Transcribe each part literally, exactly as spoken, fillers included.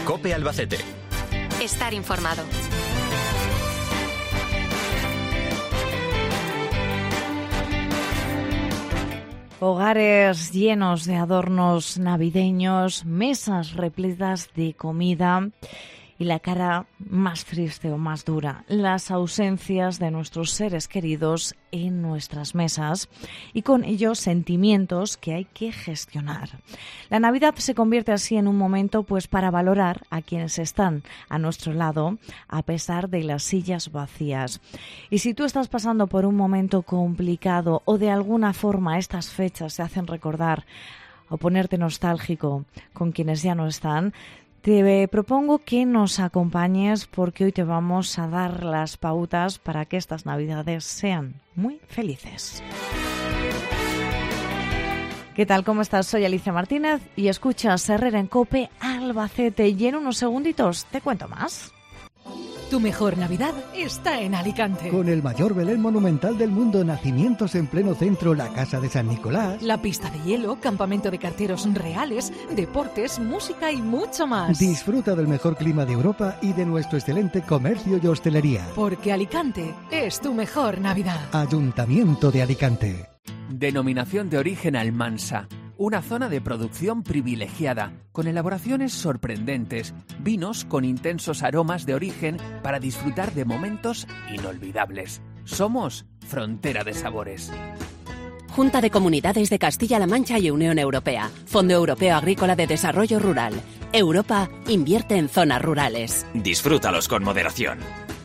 COPE Albacete. Estar informado. Hogares llenos de adornos navideños, mesas repletas de comida y la cara más triste o más dura, las ausencias de nuestros seres queridos en nuestras mesas y con ellos sentimientos que hay que gestionar. La Navidad se convierte así en un momento pues para valorar a quienes están a nuestro lado a pesar de las sillas vacías. Y si tú estás pasando por un momento complicado o de alguna forma estas fechas te hacen recordar o ponerte nostálgico con quienes ya no están, te propongo que nos acompañes porque hoy te vamos a dar las pautas para que estas Navidades sean muy felices. ¿Qué tal? ¿Cómo estás? Soy Alicia Martínez y escuchas Herrera en COPE Albacete y en unos segunditos te cuento más. Tu mejor Navidad está en Alicante. Con el mayor Belén monumental del mundo, nacimientos en pleno centro, la Casa de San Nicolás, la pista de hielo, campamento de carteros reales, deportes, música y mucho más. Disfruta del mejor clima de Europa y de nuestro excelente comercio y hostelería. Porque Alicante es tu mejor Navidad. Ayuntamiento de Alicante. Denominación de origen Almansa. Una zona de producción privilegiada, con elaboraciones sorprendentes, vinos con intensos aromas de origen para disfrutar de momentos inolvidables. Somos Frontera de Sabores. Junta de Comunidades de Castilla-La Mancha y Unión Europea. Fondo Europeo Agrícola de Desarrollo Rural. Europa invierte en zonas rurales. Disfrútalos con moderación.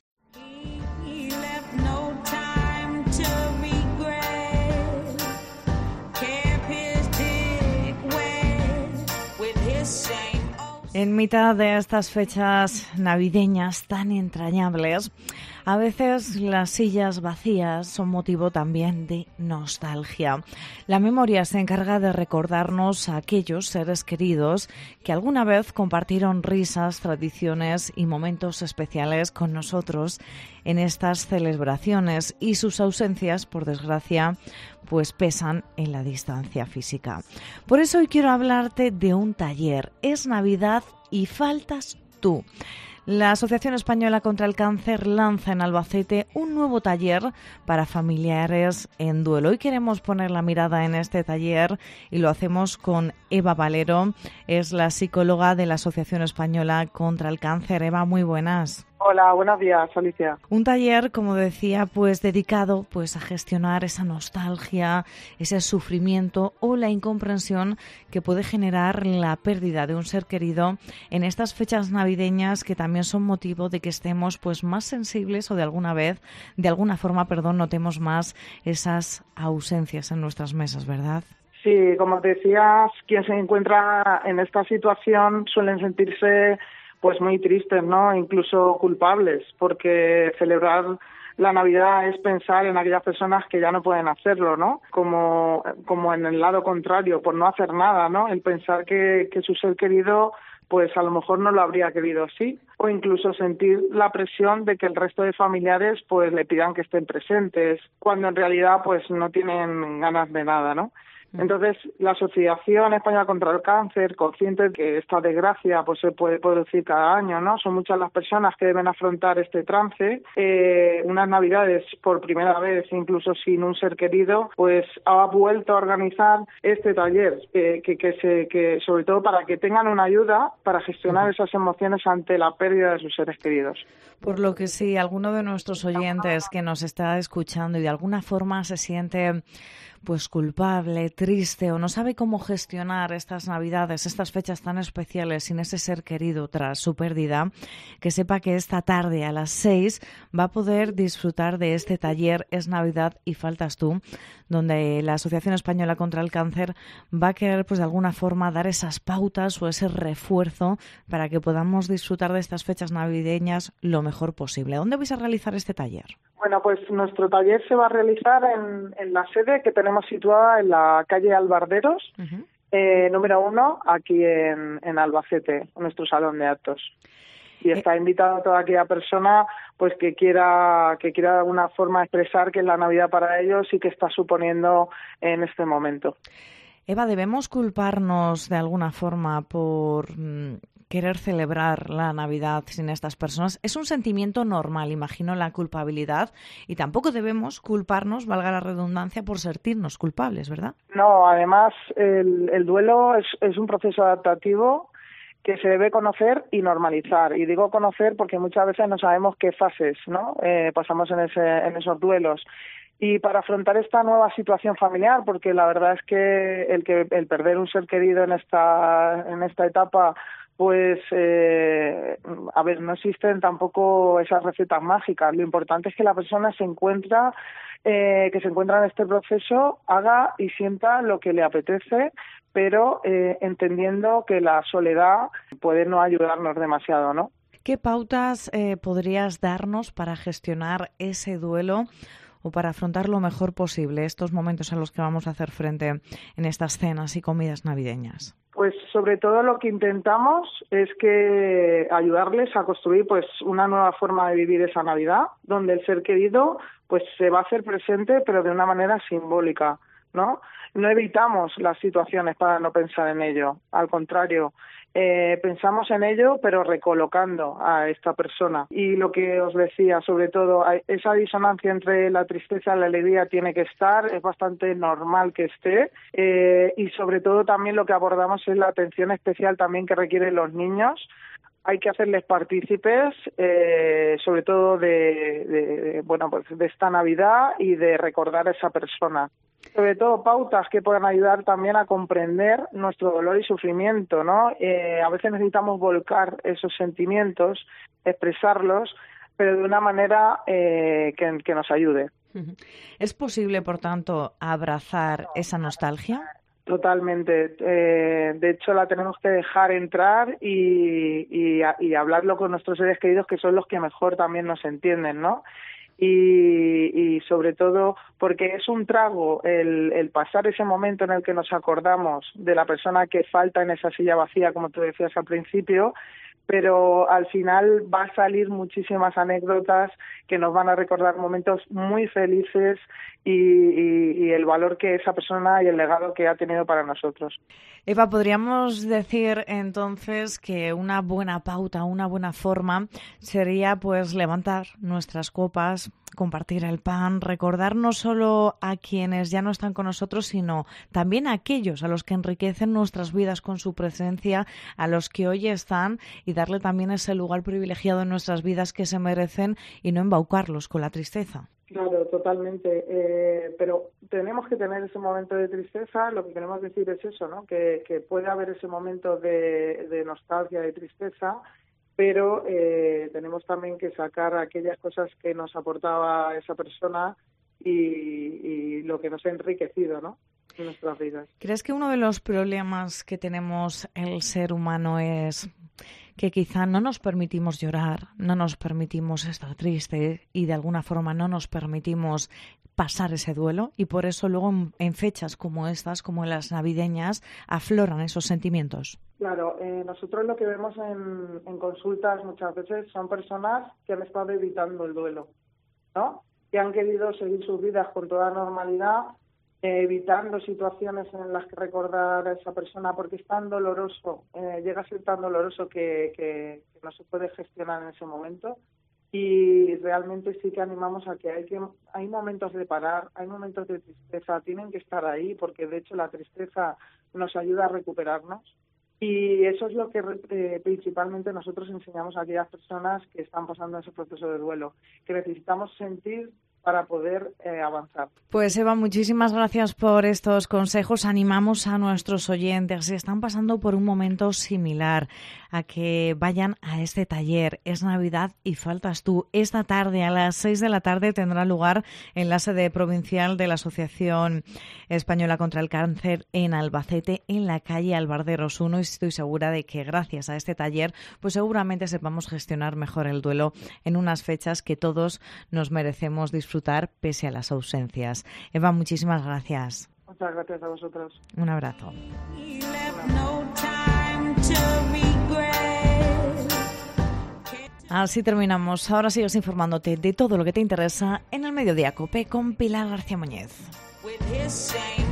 En mitad de estas fechas navideñas tan entrañables, a veces las sillas vacías son motivo también de nostalgia. La memoria se encarga de recordarnos a aquellos seres queridos que alguna vez compartieron risas, tradiciones y momentos especiales con nosotros en estas celebraciones y sus ausencias, por desgracia, pues pesan en la distancia física. Por eso hoy quiero hablarte de un taller. Es Navidad y faltas tú. La Asociación Española contra el Cáncer lanza en Albacete un nuevo taller para familiares en duelo. Hoy queremos poner la mirada en este taller y lo hacemos con Eva Valero, es la psicóloga de la Asociación Española contra el Cáncer. Eva, muy buenas. Hola, buenos días, Alicia. Un taller, como decía, pues dedicado pues a gestionar esa nostalgia, ese sufrimiento o la incomprensión que puede generar la pérdida de un ser querido en estas fechas navideñas que también son motivo de que estemos pues más sensibles o de alguna vez, de alguna forma, perdón, notemos más esas ausencias en nuestras mesas, ¿verdad? Sí, como decías, quien se encuentra en esta situación suelen sentirse pues muy tristes, ¿no? Incluso culpables, porque celebrar la Navidad es pensar en aquellas personas que ya no pueden hacerlo, ¿no? Como, como en el lado contrario, por no hacer nada, ¿no? El pensar que, que su ser querido pues a lo mejor no lo habría querido así, o incluso sentir la presión de que el resto de familiares pues le pidan que estén presentes, cuando en realidad pues no tienen ganas de nada, ¿no? Entonces, la Asociación Española contra el Cáncer, consciente de que esta desgracia pues se puede producir cada año, ¿no? Son muchas las personas que deben afrontar este trance. Eh, unas Navidades por primera vez, incluso sin un ser querido, pues ha vuelto a organizar este taller, eh, que, que, se, que sobre todo para que tengan una ayuda para gestionar esas emociones ante la pérdida de sus seres queridos. Por lo que si alguno de nuestros oyentes que nos está escuchando y de alguna forma se siente pues culpable, triste o no sabe cómo gestionar estas Navidades, estas fechas tan especiales sin ese ser querido tras su pérdida, que sepa que esta tarde a las seis va a poder disfrutar de este taller Es Navidad y faltas tú, donde la Asociación Española contra el Cáncer va a querer pues de alguna forma dar esas pautas o ese refuerzo para que podamos disfrutar de estas fechas navideñas lo mejor posible. ¿Dónde vais a realizar este taller? Bueno, pues nuestro taller se va a realizar en, en la sede que tenemos situada en la calle Albarderos, uh-huh. eh, número uno, aquí en, en Albacete, nuestro salón de actos. Y está invitada toda aquella persona pues que quiera que quiera de alguna forma expresar que es la Navidad para ellos y que está suponiendo en este momento. Eva, ¿debemos culparnos de alguna forma por querer celebrar la Navidad sin estas personas. Es un sentimiento normal, imagino, la culpabilidad, y tampoco debemos culparnos, valga la redundancia, por sentirnos culpables, ¿verdad? No, además el, el duelo es, es un proceso adaptativo que se debe conocer y normalizar. Y digo conocer porque muchas veces no sabemos qué fases, ¿no? Eh, pasamos en, ese, en esos duelos. Y para afrontar esta nueva situación familiar, porque la verdad es que el que el perder un ser querido en esta en esta etapa, pues eh, a ver, no existen tampoco esas recetas mágicas. Lo importante es que la persona se encuentra eh, que se encuentra en este proceso haga y sienta lo que le apetece, pero eh, entendiendo que la soledad puede no ayudarnos demasiado, ¿no? ¿Qué pautas eh, podrías darnos para gestionar ese duelo o para afrontar lo mejor posible estos momentos a los que vamos a hacer frente en estas cenas y comidas navideñas? Pues sobre todo lo que intentamos es que ayudarles a construir pues una nueva forma de vivir esa Navidad, donde el ser querido pues se va a hacer presente, pero de una manera simbólica, ¿no? No evitamos las situaciones para no pensar en ello, al contrario, eh, pensamos en ello pero recolocando a esta persona. Y lo que os decía, sobre todo, esa disonancia entre la tristeza y la alegría tiene que estar, es bastante normal que esté, eh, y sobre todo también lo que abordamos es la atención especial también que requieren los niños. Hay que hacerles partícipes, eh, sobre todo de, de, de, bueno, pues de esta Navidad y de recordar a esa persona. Sobre todo pautas que puedan ayudar también a comprender nuestro dolor y sufrimiento, ¿no? Eh, a veces necesitamos volcar esos sentimientos, expresarlos, pero de una manera eh, que, que nos ayude. ¿Es posible, por tanto, abrazar esa nostalgia? Totalmente. Eh, de hecho, la tenemos que dejar entrar y, y, y hablarlo con nuestros seres queridos, que son los que mejor también nos entienden, ¿no? Y, y sobre todo porque es un trago el, el pasar ese momento en el que nos acordamos de la persona que falta en esa silla vacía, como tú decías al principio, pero al final va a salir muchísimas anécdotas que nos van a recordar momentos muy felices y, y, y el valor que esa persona y el legado que ha tenido para nosotros. Eva, podríamos decir entonces que una buena pauta, una buena forma sería pues levantar nuestras copas, compartir el pan, recordar no solo a quienes ya no están con nosotros, sino también a aquellos a los que enriquecen nuestras vidas con su presencia, a los que hoy están, y darle también ese lugar privilegiado en nuestras vidas que se merecen y no embaucarlos con la tristeza. Claro, totalmente. Eh, pero tenemos que tener ese momento de tristeza. Lo que queremos decir es eso, ¿no? Que, que puede haber ese momento de, de nostalgia, de tristeza, pero eh, tenemos también que sacar aquellas cosas que nos aportaba esa persona y, y lo que nos ha enriquecido, ¿no?, en nuestras vidas. ¿Crees que uno de los problemas que tenemos el ser humano es que quizá no nos permitimos llorar, no nos permitimos estar tristes y de alguna forma no nos permitimos pasar ese duelo, y por eso luego en, en fechas como estas, como en las navideñas, afloran esos sentimientos? Claro, eh, nosotros lo que vemos en, en consultas muchas veces son personas que han estado evitando el duelo, ¿no? Que han querido seguir sus vidas con toda normalidad, eh, evitando situaciones en las que recordar a esa persona porque es tan doloroso, eh, llega a ser tan doloroso que, que, que no se puede gestionar en ese momento. Y realmente sí que animamos a que hay que hay momentos de parar, hay momentos de tristeza, tienen que estar ahí porque de hecho la tristeza nos ayuda a recuperarnos. Y eso es lo que eh, principalmente nosotros enseñamos a aquellas personas que están pasando ese proceso de duelo, que necesitamos sentir para poder eh, avanzar. Pues Eva, muchísimas gracias por estos consejos. Animamos a nuestros oyentes, si están pasando por un momento similar, a que vayan a este taller. Es Navidad y faltas tú. Esta tarde a las seis de la tarde tendrá lugar en la sede provincial de la Asociación Española contra el Cáncer en Albacete, en la calle Albarderos uno, y estoy segura de que gracias a este taller pues seguramente sepamos gestionar mejor el duelo en unas fechas que todos nos merecemos disfrutar pese a las ausencias. Eva, muchísimas gracias. Muchas gracias a vosotros. Un abrazo. Así terminamos. Ahora sigues informándote de todo lo que te interesa en el Mediodía COPE con Pilar García Muñez.